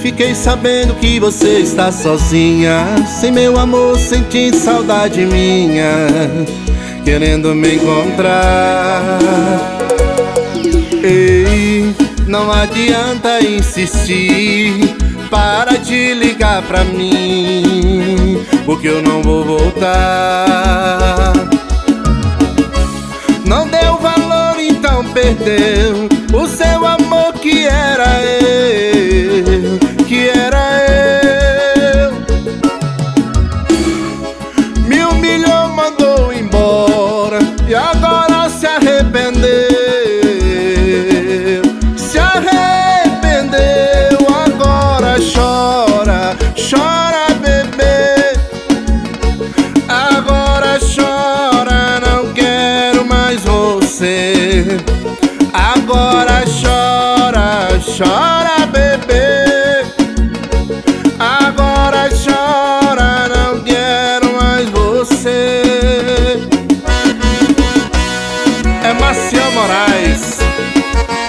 Fiquei sabendo que você está sozinha, sem meu amor, sentindo saudade minha, querendo me encontrar. Ei, não adianta insistir, para de ligar pra mim, porque eu não vou voltar. Não deu valor, então perdeu o seu amor que era eu, que era eu. Me humilhou, mandou embora e agora se arrependeu. Se arrependeu, agora chora, chora, bebê. Agora chora, não quero mais você. Agora chora, chora, bebê. Agora chora, não quero mais você. É Maciel Moraes.